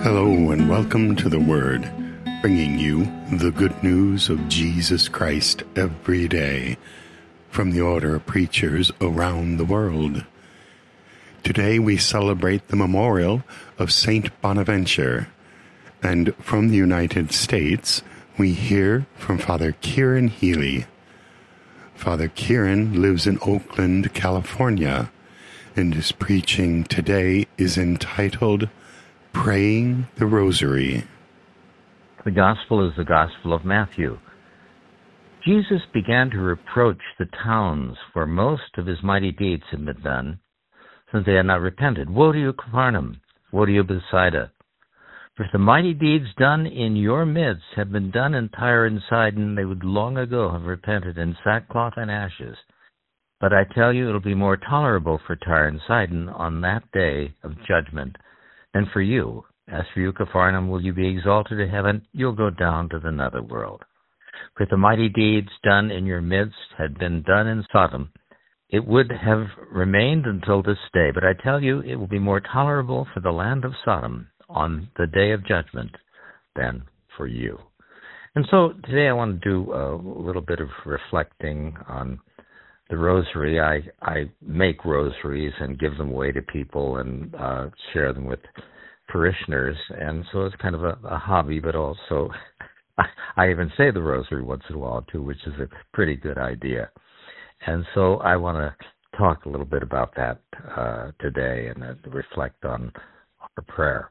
Hello and welcome to The Word, bringing you the good news of Jesus Christ every day from the order of preachers around the world. Today we celebrate the memorial of Saint Bonaventure, and from the United States we hear from Father Kieran Healy. Father Kieran lives in Oakland, California, and his preaching today is entitled Praying the Rosary. The Gospel is the Gospel of Matthew. Jesus began to reproach the towns where most of his mighty deeds had been done, since they had not repented. Woe to you, Capernaum! Woe to you, Bethsaida! For if the mighty deeds done in your midst had been done in Tyre and Sidon, they would long ago have repented in sackcloth and ashes. But I tell you, it will be more tolerable for Tyre and Sidon on that day of judgment than for you. As for you, Capernaum, will you be exalted to heaven? You'll go down to the netherworld. For if the mighty deeds done in your midst had been done in Sodom, it would have remained until this day. But I tell you, it will be more tolerable for the land of Sodom on the day of judgment than for you. And so today I want to do a little bit of reflecting on the rosary. I make rosaries and give them away to people and share them with parishioners, and so it's kind of a hobby, but also I even say the rosary once in a while too, which is a pretty good idea. And so I want to talk a little bit about that today and reflect on our prayer.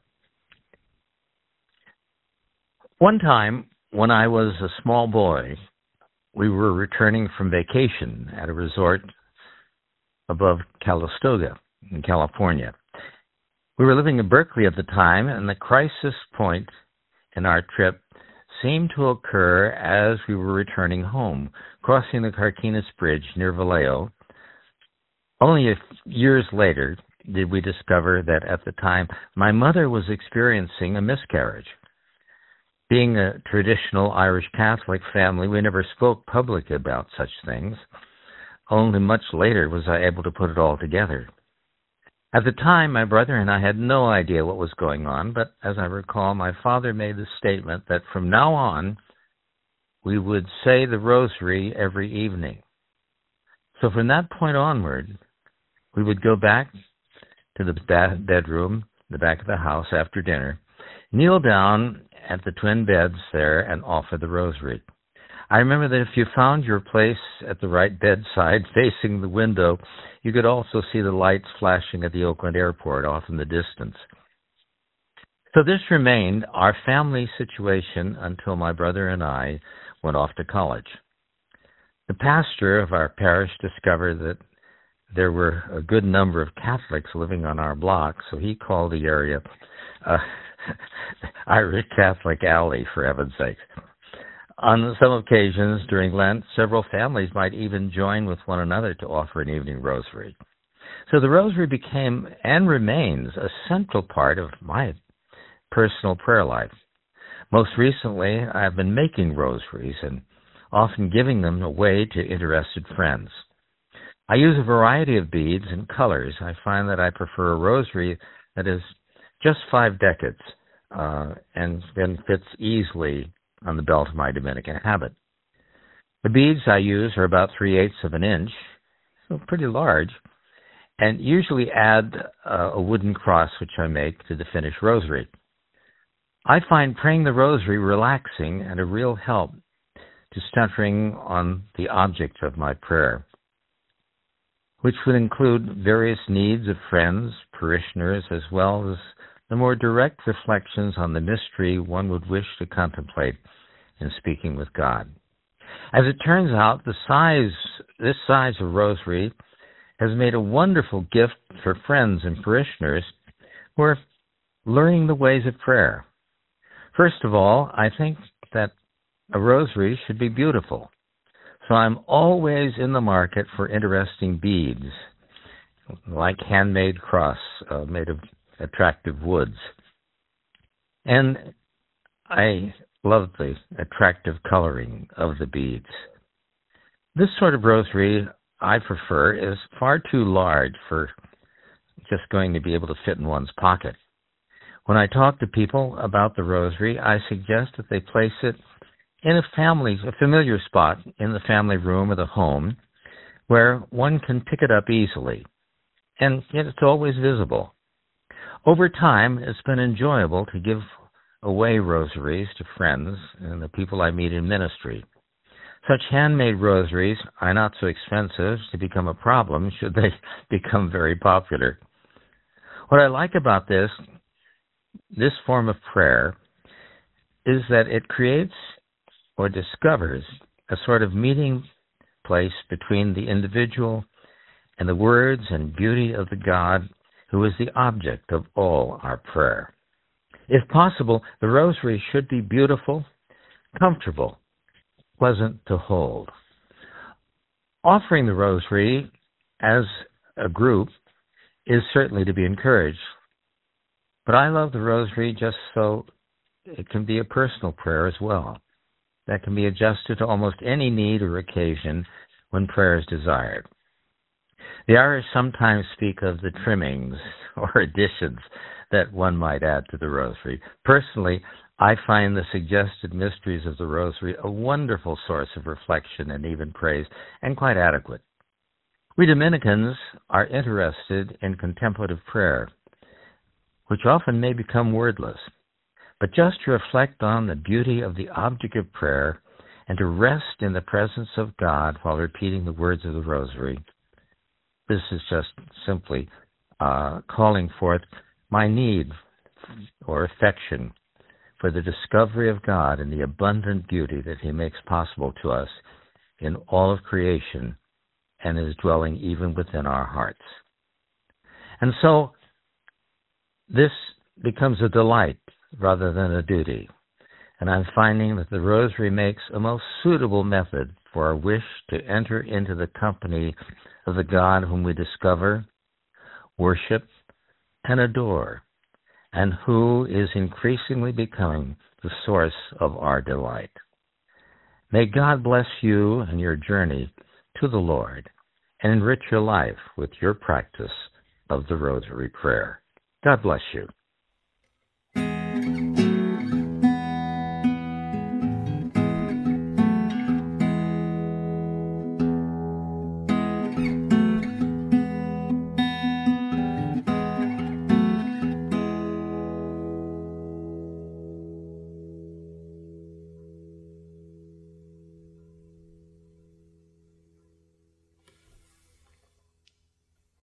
One time when I was a small boy, we were returning from vacation at a resort above Calistoga in California. We were living in Berkeley at the time, and the crisis point in our trip seemed to occur as we were returning home, crossing the Carquinez Bridge near Vallejo. Only years later did we discover that at the time my mother was experiencing a miscarriage. Being a traditional Irish Catholic family, we never spoke publicly about such things. Only much later was I able to put it all together. At the time, my brother and I had no idea what was going on, but as I recall, my father made the statement that from now on, we would say the rosary every evening. So from that point onward, we would go back to the bedroom, the back of the house after dinner, kneel down at the twin beds there and offer the rosary. I remember that if you found your place at the right bedside facing the window, you could also see the lights flashing at the Oakland airport off in the distance. So this remained our family situation until my brother and I went off to college. The pastor of our parish discovered that there were a good number of Catholics living on our block, so he called the area Irish Catholic Alley, for heaven's sake. On some occasions during Lent, several families might even join with one another to offer an evening rosary. So the rosary became and remains a central part of my personal prayer life. Most recently, I have been making rosaries and often giving them away to interested friends. I use a variety of beads and colors. I find that I prefer a rosary that is just 5 decades and then fits easily on the belt of my Dominican habit. The beads I use are about 3/8 of an inch, so pretty large, and usually add a wooden cross which I make to the finished rosary. I find praying the rosary relaxing and a real help to centering on the object of my prayer, which would include various needs of friends, parishioners, as well as the more direct reflections on the mystery one would wish to contemplate in speaking with God. As it turns out, this size of rosary has made a wonderful gift for friends and parishioners who are learning the ways of prayer. First of all, I think that a rosary should be beautiful. So I'm always in the market for interesting beads, like handmade cross made of attractive woods. And I love the attractive coloring of the beads. This sort of rosary I prefer is far too large for just going to be able to fit in one's pocket. When I talk to people about the rosary, I suggest that they place it in a familiar spot in the family room or the home where one can pick it up easily, and yet it's always visible. Over time, it's been enjoyable to give away rosaries to friends and the people I meet in ministry. Such handmade rosaries are not so expensive to become a problem should they become very popular. What I like about this form of prayer is that it creates or discovers a sort of meeting place between the individual and the words and beauty of the God who is the object of all our prayer. If possible, the rosary should be beautiful, comfortable, pleasant to hold. Offering the rosary as a group is certainly to be encouraged, but I love the rosary just so it can be a personal prayer as well, that can be adjusted to almost any need or occasion when prayer is desired. The Irish sometimes speak of the trimmings or additions that one might add to the rosary. Personally, I find the suggested mysteries of the rosary a wonderful source of reflection and even praise, and quite adequate. We Dominicans are interested in contemplative prayer, which often may become wordless. But just to reflect on the beauty of the object of prayer and to rest in the presence of God while repeating the words of the rosary, this is just simply calling forth my need or affection for the discovery of God and the abundant beauty that He makes possible to us in all of creation and is dwelling even within our hearts. And so this becomes a delight rather than a duty. And I'm finding that the rosary makes a most suitable method for our wish to enter into the company of the God whom we discover, worship, and adore, and who is increasingly becoming the source of our delight. May God bless you and your journey to the Lord and enrich your life with your practice of the Rosary Prayer. God bless you.